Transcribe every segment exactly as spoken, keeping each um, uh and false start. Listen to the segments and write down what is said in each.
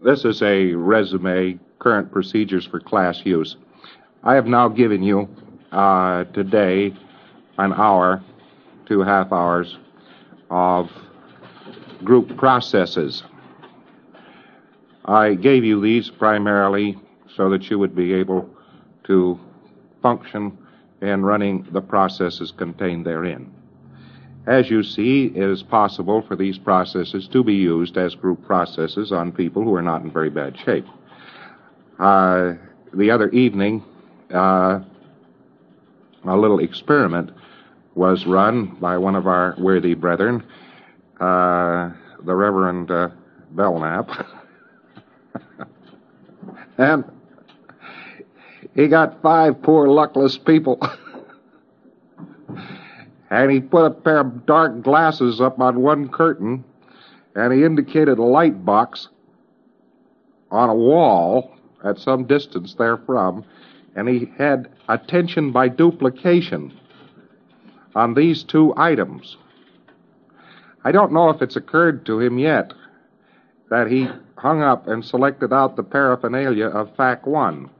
This is a resume, current procedures for class use. I have now given you uh, today an hour, two half hours of group processes. I gave you these primarily so that you would be able to function in running the processes contained therein. As you see, it is possible for these processes to be used as group processes on people who are not in very bad shape. Uh, the other evening, uh, a little experiment was run by one of our worthy brethren, uh, the Reverend uh, Belknap. And he got five poor luckless people. And he put a pair of dark glasses up on one curtain, and he indicated a light box on a wall at some distance therefrom, and he had attention by duplication on these two items. I don't know if it's occurred to him yet that he hung up and selected out the paraphernalia of Fac one.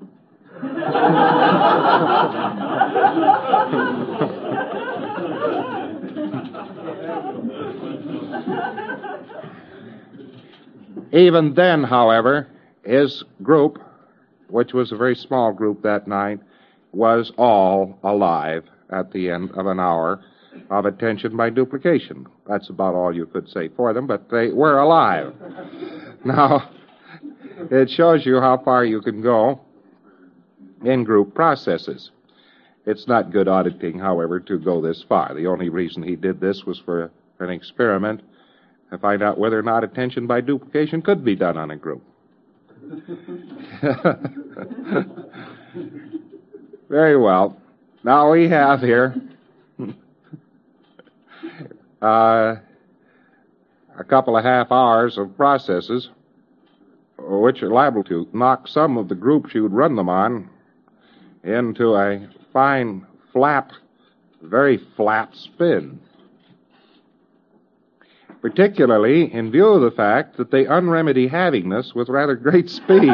Even then, however, his group, which was a very small group that night, was all alive at the end of an hour of attention by duplication. That's about all you could say for them, but they were alive. Now, it shows you how far you can go in group processes. It's not good auditing, however, to go this far. The only reason he did this was for an experiment to find out whether or not attention by duplication could be done on a group. Very well. Now we have here uh, a couple of half hours of processes which are liable to knock some of the groups you would run them on into a fine, flat, very flat spin. Particularly in view of the fact that they unremedy havingness with rather great speed.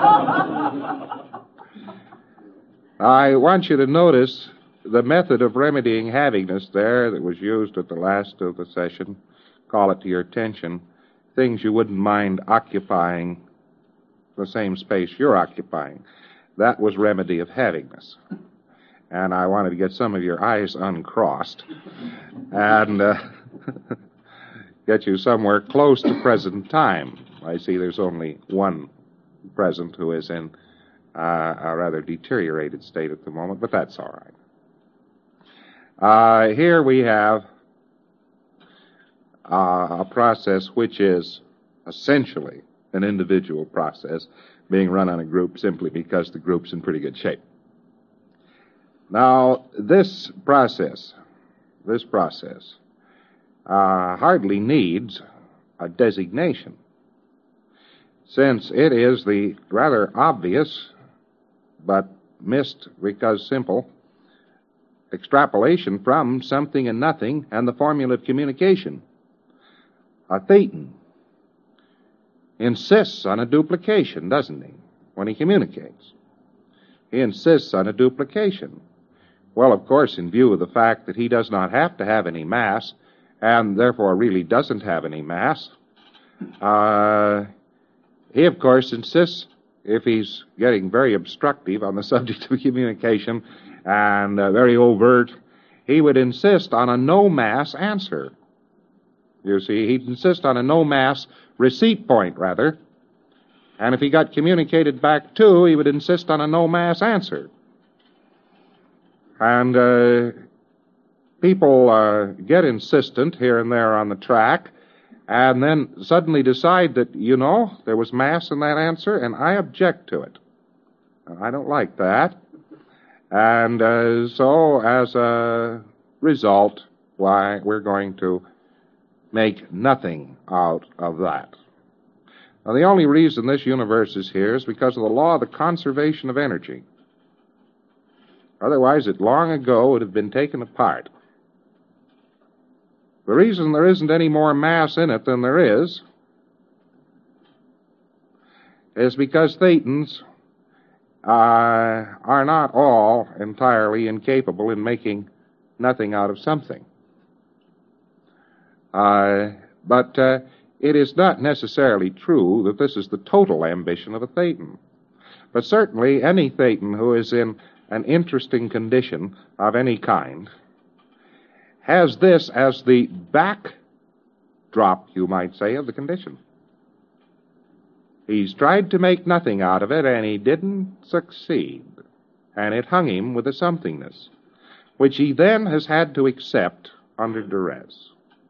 I want you to notice the method of remedying havingness there that was used at the last of the session. Call it to your attention. Things you wouldn't mind occupying the same space you're occupying. That was remedy of havingness. And I wanted to get some of your eyes uncrossed and uh, get you somewhere close to present time. I see there's only one present who is in uh, a rather deteriorated state at the moment, but that's all right. Uh, here we have uh, a process which is essentially an individual process being run on a group simply because the group's in pretty good shape. Now, this process, this process, uh, hardly needs a designation, since it is the rather obvious, but missed because simple, extrapolation from something and nothing and the formula of communication. A thetan insists on a duplication, doesn't he, when he communicates? He insists on a duplication. Well, of course, in view of the fact that he does not have to have any mass, and therefore really doesn't have any mass, uh, he, of course, insists, if he's getting very obstructive on the subject of communication and uh, very overt, he would insist on a no-mass answer. You see, he'd insist on a no-mass receipt point, rather. And if he got communicated back to, he would insist on a no-mass answer. And uh, people uh, get insistent here and there on the track, and then suddenly decide that, you know, there was mass in that answer, and I object to it. I don't like that. And uh, so, as a result, why, we're going to make nothing out of that. Now, the only reason this universe is here is because of the law of the conservation of energy. Otherwise, it long ago would have been taken apart. The reason there isn't any more mass in it than there is is because Thetans uh, are not all entirely incapable in making nothing out of something. Uh, but uh, it is not necessarily true that this is the total ambition of a Thetan. But certainly any Thetan who is in an interesting condition of any kind has this as the backdrop, you might say, of the condition. He's tried to make nothing out of it, and he didn't succeed. And it hung him with a somethingness, which he then has had to accept under duress.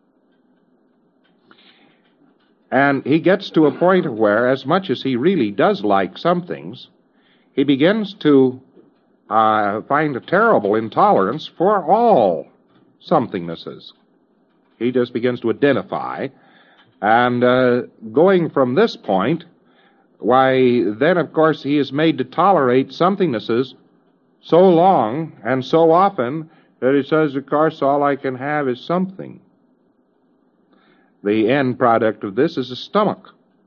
And he gets to a point where, as much as he really does like some things, he begins to uh, find a terrible intolerance for all somethingnesses. He just begins to identify. And uh, going from this point, why, then, of course, he is made to tolerate somethingnesses so long and so often that he says, of course, all I can have is something. The end product of this is a stomach.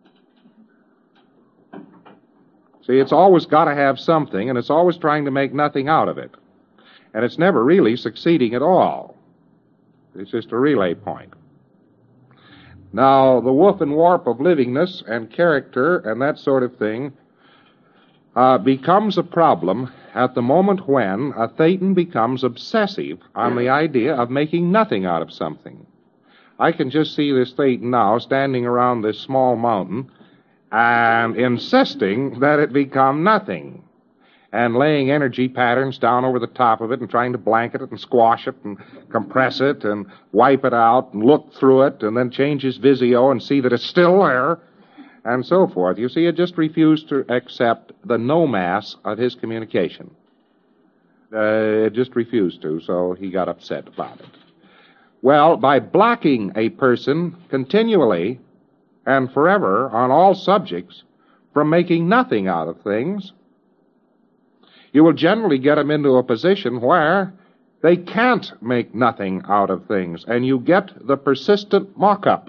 See, it's always got to have something, and it's always trying to make nothing out of it. And it's never really succeeding at all. It's just a relay point. Now, the woof and warp of livingness and character and that sort of thing uh, becomes a problem at the moment when a Thetan becomes obsessive on the idea of making nothing out of something. I can just see this Thetan now standing around this small mountain and insisting that it become nothing, and laying energy patterns down over the top of it and trying to blanket it and squash it and compress it and wipe it out and look through it and then change his Visio and see that it's still there and so forth. You see, it just refused to accept the no mass of his communication. Uh, it just refused to, so he got upset about it. Well, by blocking a person continually and forever on all subjects from making nothing out of things, you will generally get them into a position where they can't make nothing out of things, and you get the persistent mock-up.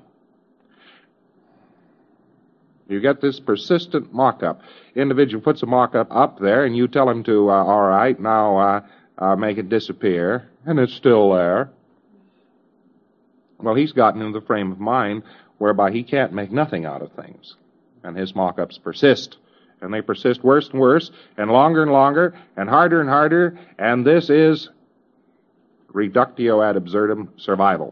You get this persistent mock-up. Individual puts a mock-up up there, and you tell him to, uh, all right, now uh, uh, make it disappear, and it's still there. Well, he's gotten into the frame of mind whereby he can't make nothing out of things, and his mock-ups persist. And they persist worse and worse, and longer and longer, and harder and harder, and this is reductio ad absurdum survival.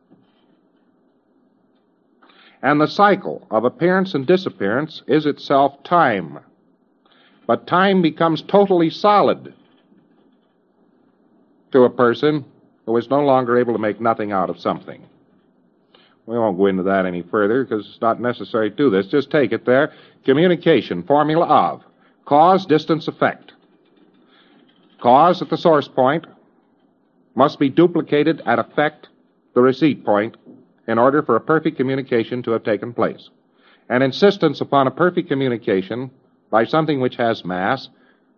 And the cycle of appearance and disappearance is itself time. But time becomes totally solid to a person who is no longer able to make nothing out of something. We won't go into that any further because it's not necessary to do this. Just take it there. Communication, formula of cause, distance, effect. Cause at the source point must be duplicated at effect, the receipt point, in order for a perfect communication to have taken place. An insistence upon a perfect communication by something which has mass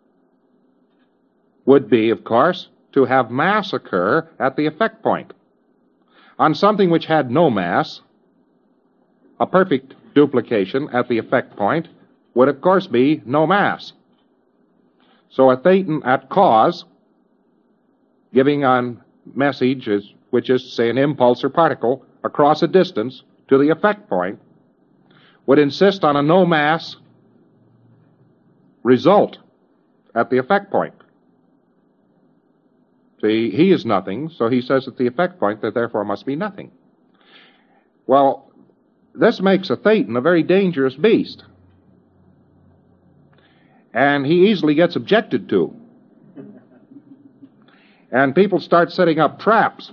would be, of course, to have mass occur at the effect point. On something which had no mass, a perfect duplication at the effect point would, of course, be no mass. So a Thetan at cause, giving on message, is, which is, say, an impulse or particle, across a distance to the effect point, would insist on a no mass result at the effect point. See, he is nothing, so he says at the effect point that therefore must be nothing. Well, this makes a Thetan a very dangerous beast. And he easily gets objected to. And people start setting up traps.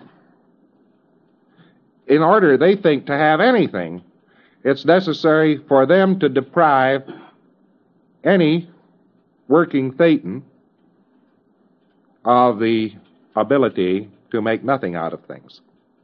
In order, they think, to have anything, it's necessary for them to deprive any working Thetan of the ability to make nothing out of things.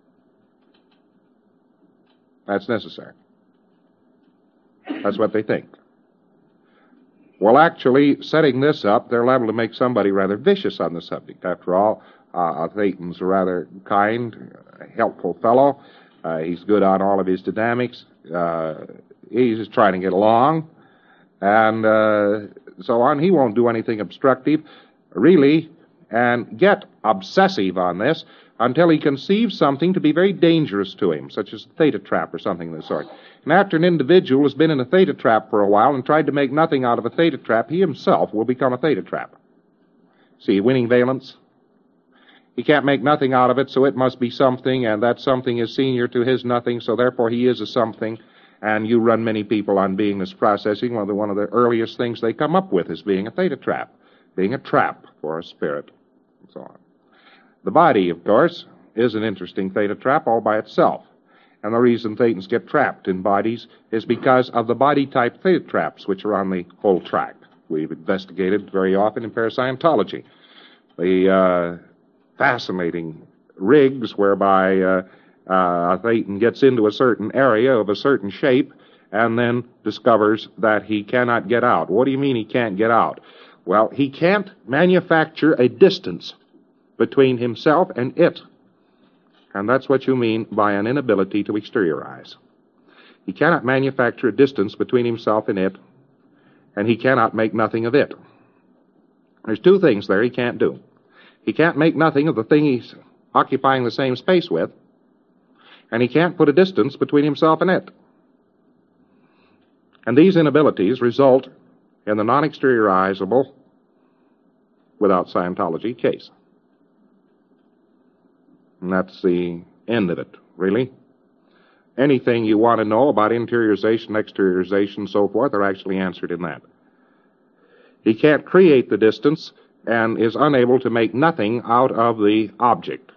That's necessary. That's what they think. Well, actually, setting this up, they're liable to make somebody rather vicious on the subject. After all, uh, a Thetan's a rather kind, helpful fellow. Uh, he's good on all of his dynamics. Uh, he's just trying to get along. and uh, so on. He won't do anything obstructive, really, and get obsessive on this until he conceives something to be very dangerous to him, such as a theta trap or something of the sort. And after an individual has been in a theta trap for a while and tried to make nothing out of a theta trap, he himself will become a theta trap. See, winning valence? He can't make nothing out of it, so it must be something, and that something is senior to his nothing, so therefore he is a something. And you run many people on beingness processing. One of the, one of the earliest things they come up with is being a theta trap, being a trap for a spirit, and so on. The body, of course, is an interesting theta trap all by itself. And the reason thetans get trapped in bodies is because of the body-type theta traps, which are on the whole track. We've investigated very often in parascientology. The uh, fascinating rigs whereby uh, uh, a thetan gets into a certain area of a certain shape and then discovers that he cannot get out. What do you mean he can't get out? Well, he can't manufacture a distance between himself and it. And that's what you mean by an inability to exteriorize. He cannot manufacture a distance between himself and it, and he cannot make nothing of it. There's two things there he can't do. He can't make nothing of the thing he's occupying the same space with, and he can't put a distance between himself and it. And these inabilities result in the non-exteriorizable, without Scientology, case. And that's the end of it, really. Anything you want to know about interiorization, exteriorization, so forth, are actually answered in that. He can't create the distance and is unable to make nothing out of the object.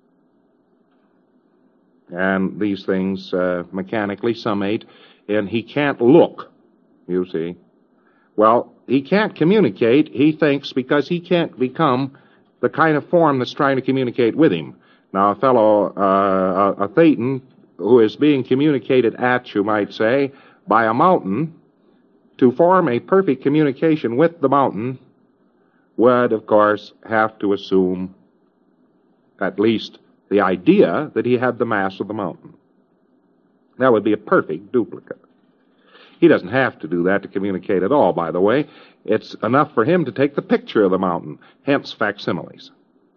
And these things uh, mechanically summate in he can't look, you see. Well, he can't communicate, he thinks, because he can't become the kind of form that's trying to communicate with him. Now, a fellow, uh, a thetan, who is being communicated at, you might say, by a mountain, to form a perfect communication with the mountain, would, of course, have to assume at least the idea that he had the mass of the mountain. That would be a perfect duplicate. He doesn't have to do that to communicate at all, by the way. It's enough for him to take the picture of the mountain, hence facsimiles.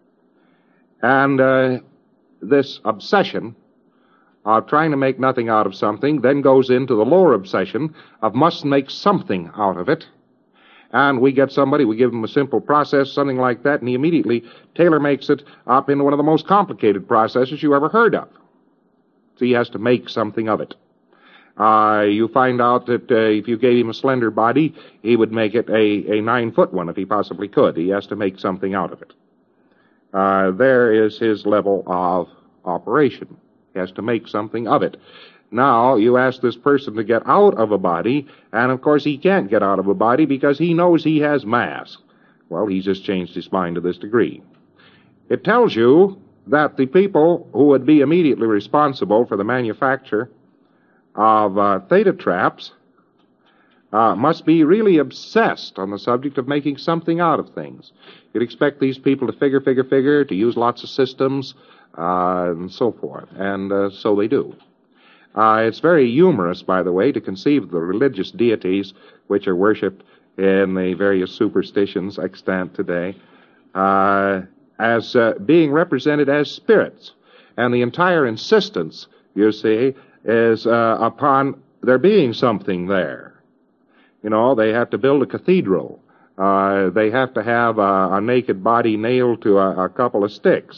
And uh, this obsession of trying to make nothing out of something then goes into the lower obsession of must make something out of it. And we get somebody, we give him a simple process, something like that, and he immediately tailor makes it up into one of the most complicated processes you ever heard of. So he has to make something of it. Uh, you find out that uh, if you gave him a slender body, he would make it a, a nine-foot one if he possibly could. He has to make something out of it. Uh, there is his level of operation. He has to make something of it. Now, you ask this person to get out of a body, and of course he can't get out of a body because he knows he has mass. Well, he's just changed his mind to this degree. It tells you that the people who would be immediately responsible for the manufacture of uh, theta traps uh, must be really obsessed on the subject of making something out of things. You'd expect these people to figure, figure, figure, to use lots of systems, uh, and so forth, and uh, so they do. Uh, it's very humorous, by the way, to conceive of the religious deities which are worshipped in the various superstitions extant today uh, as uh, being represented as spirits. And the entire insistence, you see, is uh, upon there being something there. You know, they have to build a cathedral. Uh, they have to have a, a naked body nailed to a, a couple of sticks.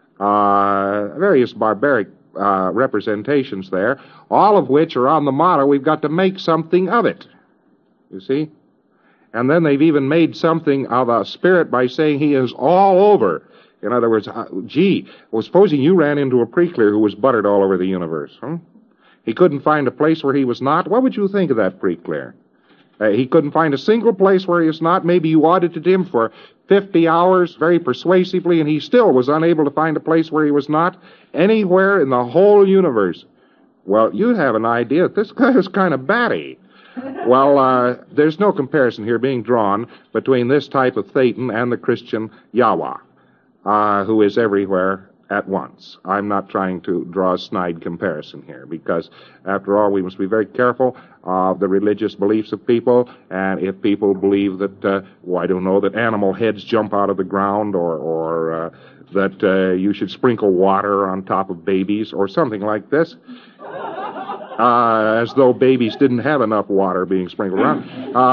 Uh, various barbaric uh, representations there, all of which are on the motto, we've got to make something of it. You see? And then they've even made something of a spirit by saying he is all over. In other words, uh, gee, well, supposing you ran into a pre-clear who was buttered all over the universe, huh? He couldn't find a place where he was not. What would you think of that pre-clear? Uh, he couldn't find a single place where he was not. Maybe you audited him for fifty hours very persuasively, and he still was unable to find a place where he was not anywhere in the whole universe. Well, you'd have an idea that this guy is kind of batty. Well, uh, there's no comparison here being drawn between this type of thetan and the Christian Yahweh, uh, who is everywhere at once. I'm not trying to draw a snide comparison here, because, after all, we must be very careful of the religious beliefs of people, and if people believe that, uh, well, I don't know, that animal heads jump out of the ground, or, or uh, that uh, you should sprinkle water on top of babies, or something like this, uh, as though babies didn't have enough water being sprinkled around.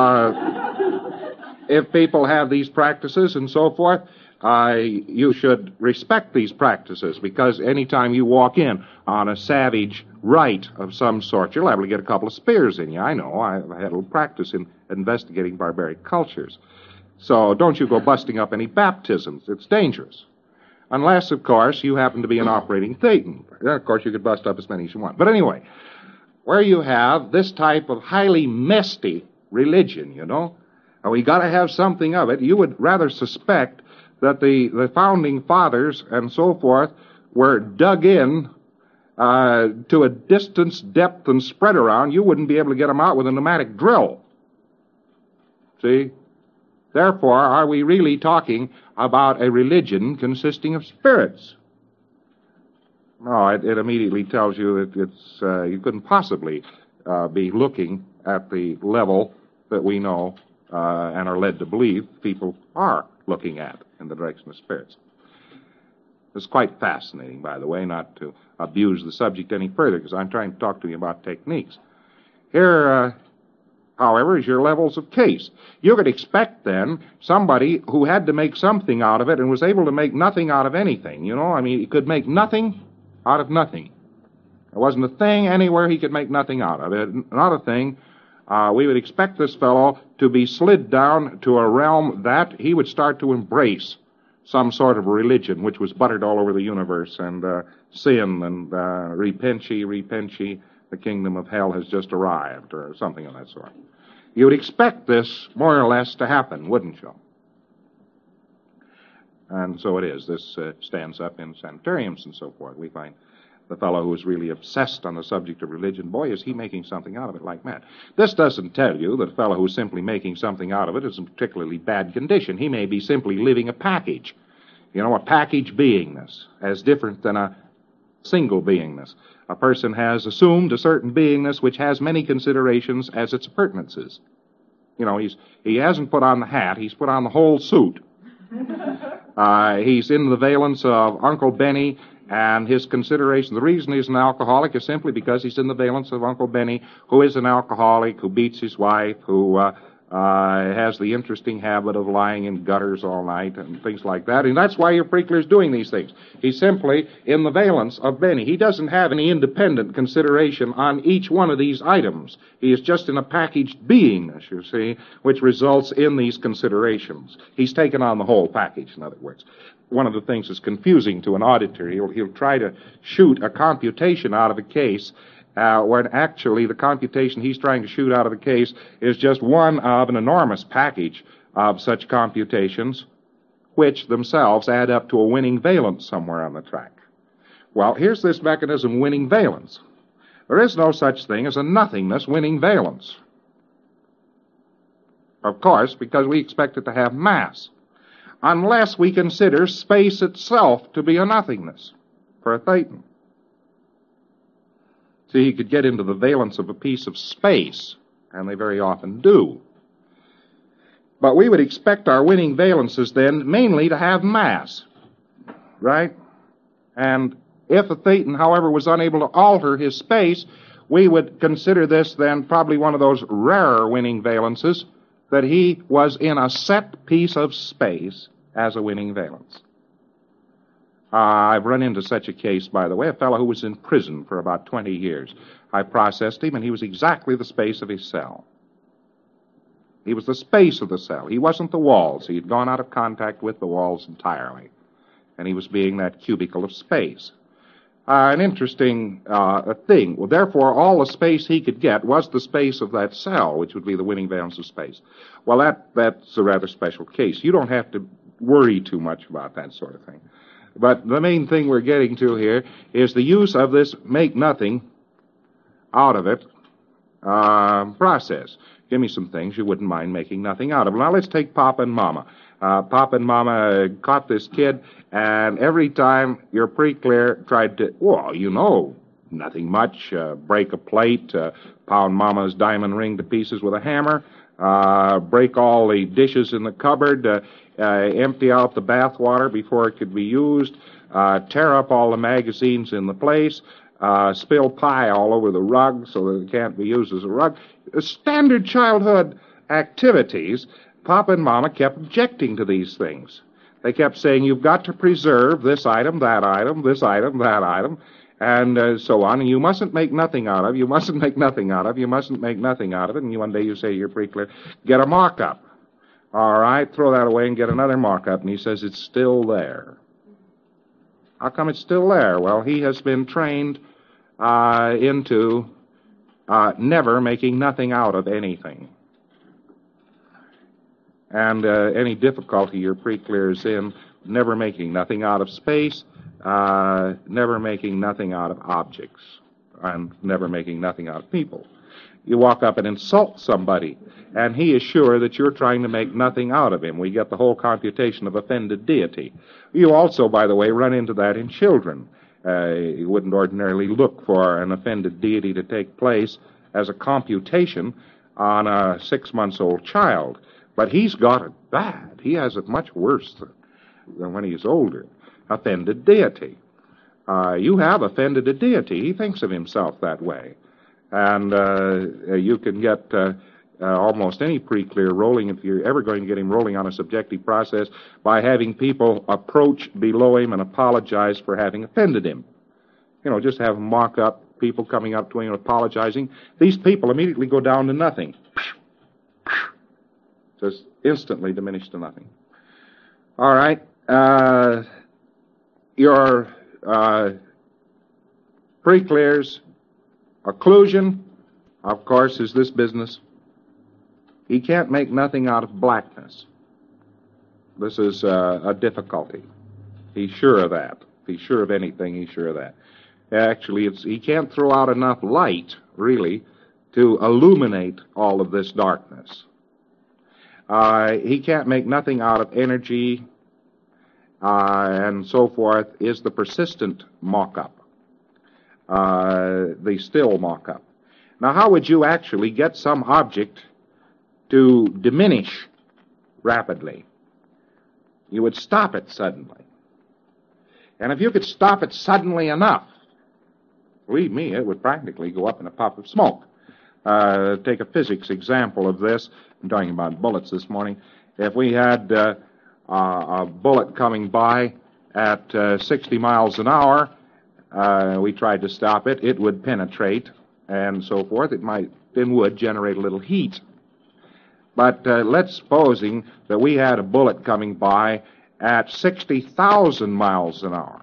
Uh, if people have these practices and so forth, Uh, you should respect these practices, because anytime you walk in on a savage rite of some sort, you're liable to get a couple of spears in you. I know. I've had a little practice in investigating barbaric cultures. So don't you go busting up any baptisms. It's dangerous. Unless, of course, you happen to be an operating Thetan. Then, of course, you could bust up as many as you want. But anyway, where you have this type of highly messy religion, you know, and we got to have something of it, you would rather suspect that the, the founding fathers and so forth were dug in uh, to a distance, depth, and spread around. You wouldn't be able to get them out with a pneumatic drill. See? Therefore, are we really talking about a religion consisting of spirits? No, it, it immediately tells you that it's uh, you couldn't possibly uh, be looking at the level that we know uh, and are led to believe people are looking at in the direction of spirits. It's quite fascinating, by the way, not to abuse the subject any further, because I'm trying to talk to you about techniques. Here, uh, however, is your levels of case. You could expect, then, somebody who had to make something out of it and was able to make nothing out of anything. You know, I mean, he could make nothing out of nothing. There wasn't a thing anywhere he could make nothing out of it. Not a thing. Uh, we would expect this fellow to be slid down to a realm that he would start to embrace some sort of religion which was buttered all over the universe, and uh, sin, and uh, repent ye, repent ye, the kingdom of hell has just arrived, or something of that sort. You would expect this, more or less, to happen, wouldn't you? And so it is. This uh, stands up in sanitariums and so forth. We find the fellow who is really obsessed on the subject of religion, boy, is he making something out of it like mad. This doesn't tell you that a fellow who's simply making something out of it is in particularly bad condition. He may be simply living a package. You know, a package beingness, as different than a single beingness. A person has assumed a certain beingness which has many considerations as its appurtenances. You know, he's he hasn't put on the hat, he's put on the whole suit. Uh, he's in the valence of Uncle Benny and his consideration. The reason he's an alcoholic is simply because he's in the valence of Uncle Benny, who is an alcoholic, who beats his wife, who uh, uh, has the interesting habit of lying in gutters all night and things like that. And that's why your Preakler's doing these things. He's simply in the valence of Benny. He doesn't have any independent consideration on each one of these items. He is just in a packaged beingness, you see, which results in these considerations. He's taken on the whole package, in other words. One of the things that's confusing to an auditor, he'll, he'll try to shoot a computation out of a case uh, when actually the computation he's trying to shoot out of the case is just one of an enormous package of such computations, which themselves add up to a winning valence somewhere on the track. Well, here's this mechanism, winning valence. There is no such thing as a nothingness winning valence. Of course, because we expect it to have mass. Unless we consider space itself to be a nothingness for a Thetan. See, he could get into the valence of a piece of space, and they very often do. But we would expect our winning valences then mainly to have mass, right? And if a Thetan, however, was unable to alter his space, we would consider this then probably one of those rarer winning valences, that he was in a set piece of space as a winning valence. Uh, I've run into such a case, by the way, a fellow who was in prison for about twenty years. I processed him, and he was exactly the space of his cell. He was the space of the cell. He wasn't the walls. He had gone out of contact with the walls entirely, and he was being that cubicle of space. Uh, an interesting uh, thing. Well, therefore, all the space he could get was the space of that cell, which would be the winning valence of space. Well, that that's a rather special case. You don't have to worry too much about that sort of thing. But the main thing we're getting to here is the use of this make nothing out of it uh, process. Give me some things you wouldn't mind making nothing out of. Now, let's take Papa and Mama. Uh, Papa and Mama caught this kid, and every time your pre-clear tried to, well, you know, nothing much, uh, break a plate, uh, pound Mama's diamond ring to pieces with a hammer, uh, break all the dishes in the cupboard, uh, uh, empty out the bath water before it could be used, uh, tear up all the magazines in the place, uh, spill pie all over the rug so that it can't be used as a rug. Standard childhood activities. Papa and Mama kept objecting to these things. They kept saying, you've got to preserve this item, that item, this item, that item, and uh, so on, and you mustn't make nothing out of, you mustn't make nothing out of, you mustn't make nothing out of it, and you, one day you say you're pretty clear, get a mock-up. All right, throw that away and get another mock-up, and he says it's still there. How come it's still there? Well, he has been trained uh, into uh, never making nothing out of anything. And uh, any difficulty your pre-clear is in, never making nothing out of space, uh, never making nothing out of objects, and never making nothing out of people. You walk up and insult somebody, and he is sure that you're trying to make nothing out of him. We get the whole computation of offended deity. You also, by the way, run into that in children. Uh, you wouldn't ordinarily look for an offended deity to take place as a computation on a six-months-old child. But he's got it bad. He has it much worse than, than when he's older. Offended deity. Uh, you have offended a deity. He thinks of himself that way. And uh, you can get uh, uh, almost any pre-clear rolling, if you're ever going to get him rolling on a subjective process, by having people approach below him and apologize for having offended him. You know, just have him mock up, people coming up to him and apologizing. These people immediately go down to nothing. Just instantly diminished to nothing. All right. Uh, your uh, pre-clears, occlusion, of course, is this business. He can't make nothing out of blackness. This is uh, a difficulty. He's sure of that. If he's sure of anything, he's sure of that. Actually, it's, he can't throw out enough light, really, to illuminate all of this darkness. Uh, he can't make nothing out of energy, uh, and so forth, is the persistent mock-up, uh, the still mock-up. Now, how would you actually get some object to diminish rapidly? You would stop it suddenly. And if you could stop it suddenly enough, believe me, it would practically go up in a puff of smoke. Uh, take a physics example of this. I'm talking about bullets this morning. If we had uh, uh, a bullet coming by at uh, sixty miles an hour, uh, we tried to stop it, it would penetrate and so forth. It might, then would generate a little heat. But uh, let's supposing that we had a bullet coming by at sixty thousand miles an hour.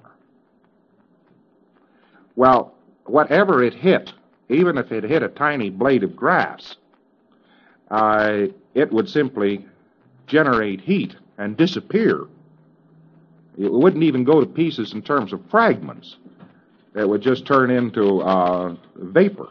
Well, whatever it hit, even if it hit a tiny blade of grass, uh, it would simply generate heat and disappear. It wouldn't even go to pieces in terms of fragments. It would just turn into uh, vapor.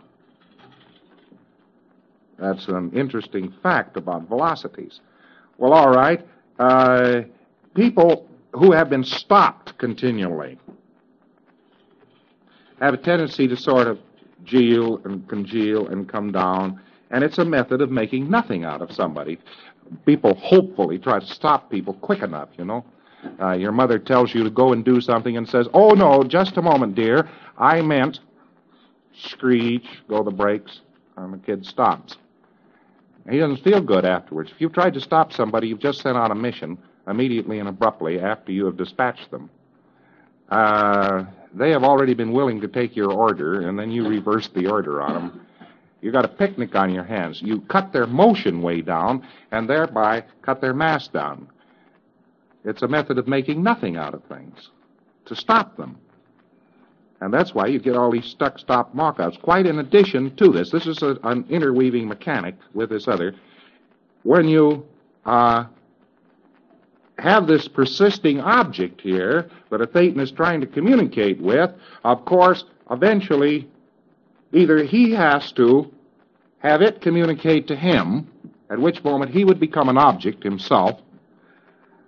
That's an interesting fact about velocities. Well, all right. Uh, people who have been stopped continually have a tendency to sort of gel and congeal and come down, and it's a method of making nothing out of somebody. People hopefully try to stop people quick enough, you know. Uh, your mother tells you to go and do something and says, oh, no, just a moment, dear. I meant, screech, go the brakes, and the kid stops. He doesn't feel good afterwards. If you've tried to stop somebody you've just sent on a mission immediately and abruptly after you have dispatched them, uh, they have already been willing to take your order, and then you reverse the order on them. You've got a picnic on your hands. You cut their motion way down and thereby cut their mass down. It's a method of making nothing out of things, to stop them. And that's why you get all these stuck-stop mock-ups. Quite in addition to this, this is a, an interweaving mechanic with this other. When you uh, have this persisting object here that a Thetan is trying to communicate with, of course, eventually, either he has to have it communicate to him, at which moment he would become an object himself,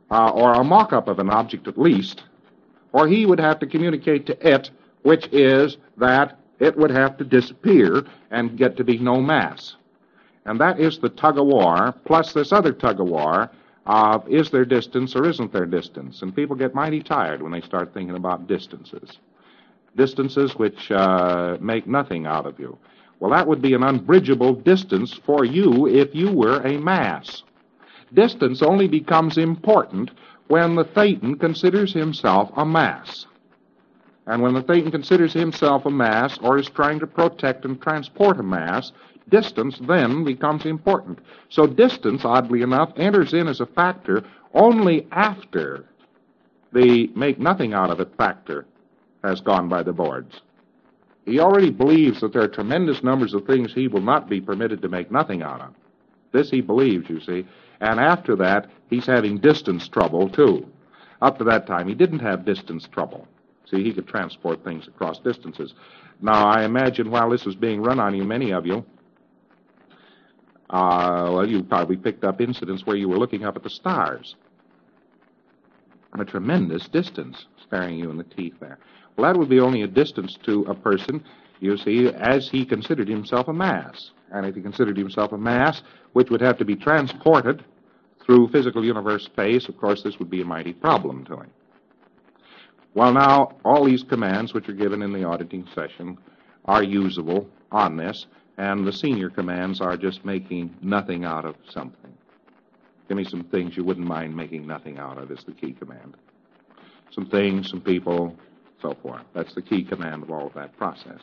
uh, or a mock-up of an object at least, or he would have to communicate to it, which is that it would have to disappear and get to be no mass. And that is the tug-of-war, plus this other tug-of-war of is there distance or isn't there distance. And people get mighty tired when they start thinking about distances. Distances which uh, make nothing out of you. Well, that would be an unbridgeable distance for you if you were a mass. Distance only becomes important when the Thetan considers himself a mass. And when the Thetan considers himself a mass or is trying to protect and transport a mass, distance then becomes important. So distance, oddly enough, enters in as a factor only after the make nothing out of it factor has gone by the boards. He already believes that there are tremendous numbers of things he will not be permitted to make nothing out of. This he believes, you see. And after that, he's having distance trouble, too. Up to that time, he didn't have distance trouble. See, he could transport things across distances. Now, I imagine while this was being run on you, many of you, uh, well, you probably picked up incidents where you were looking up at the stars. A tremendous distance staring you in the teeth there. Well, that would be only a distance to a person, you see, as he considered himself a mass. And if he considered himself a mass, which would have to be transported through physical universe space, of course, this would be a mighty problem to him. Well, now, all these commands which are given in the auditing session are usable on this, and the senior commands are just making nothing out of something. Give me some things you wouldn't mind making nothing out of is the key command. Some things, some people, so forth. That's the key command of all of that process.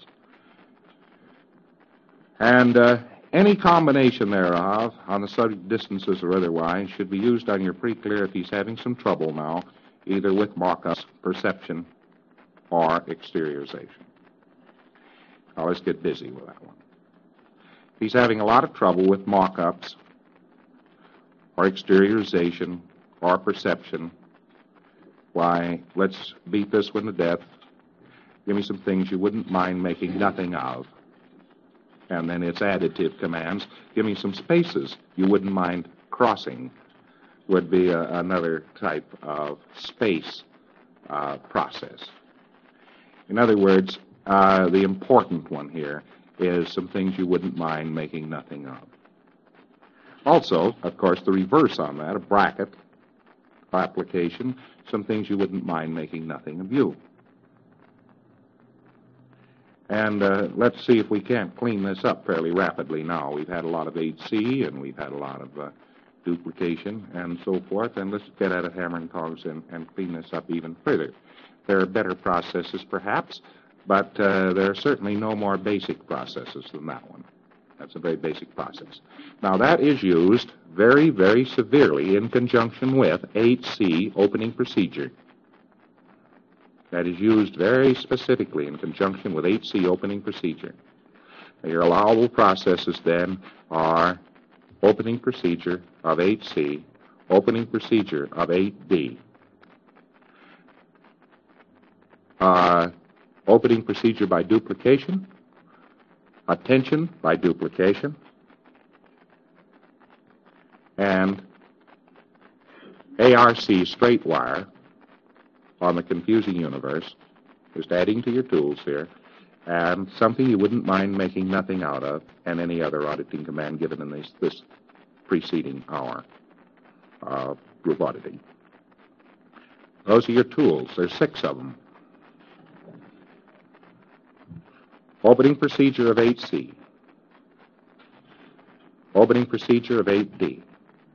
And uh, any combination thereof, on the subject distances or otherwise, should be used on your pre-clear if he's having some trouble now, either with mock-ups, perception, or exteriorization. Now let's get busy with that one. If he's having a lot of trouble with mock-ups, or exteriorization, or perception, why, let's beat this one to death. Give me some things you wouldn't mind making nothing of. And then its additive commands. Give me some spaces you wouldn't mind crossing. Would be a, another type of space uh, process. In other words, uh, the important one here is some things you wouldn't mind making nothing of. Also, of course, the reverse on that, a bracket application, some things you wouldn't mind making nothing of you. And uh, let's see if we can't clean this up fairly rapidly now. We've had a lot of eight C, and we've had a lot of uh, duplication and so forth, and let's get at it hammer and tongs and, and clean this up even further. There are better processes, perhaps, but uh, there are certainly no more basic processes than that one. That's a very basic process. Now, that is used very, very severely in conjunction with eight C opening procedure. That is used very specifically in conjunction with eight C opening procedure. Now, your allowable processes, then, are opening procedure of eight C, opening procedure of eight D, uh, opening procedure by duplication, attention by duplication, and A R C straight wire on the confusing universe, just adding to your tools here, and something you wouldn't mind making nothing out of, and any other auditing command given in this, this preceding hour of group auditing. Those are your tools. There's six of them. Opening procedure of eight C. Opening procedure of eight D.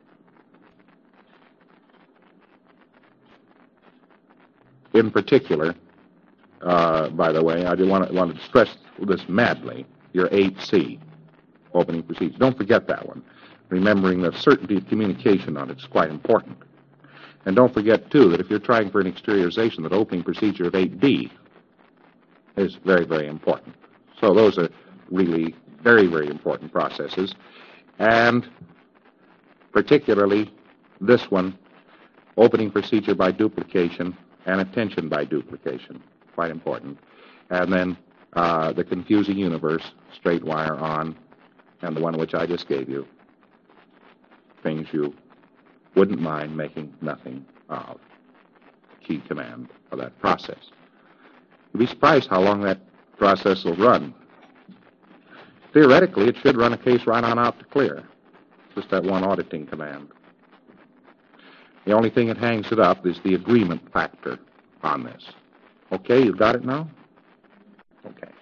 In particular, uh, by the way, I do want to, want to stress this madly, your eight C opening procedure. Don't forget that one. Remembering that certainty of communication on it is quite important. And don't forget, too, that if you're trying for an exteriorization, that opening procedure of eight D is very, very important. So those are really very, very important processes. And particularly this one, opening procedure by duplication and attention by duplication, quite important. And then uh, the confusing universe, straight wire on, and the one which I just gave you, things you wouldn't mind making nothing uh, key command of that process. You'll be surprised how long that process will run. Theoretically, it should run a case right on out to clear. Just that one auditing command. The only thing that hangs it up is the agreement factor on this. Okay, you got it now? Okay.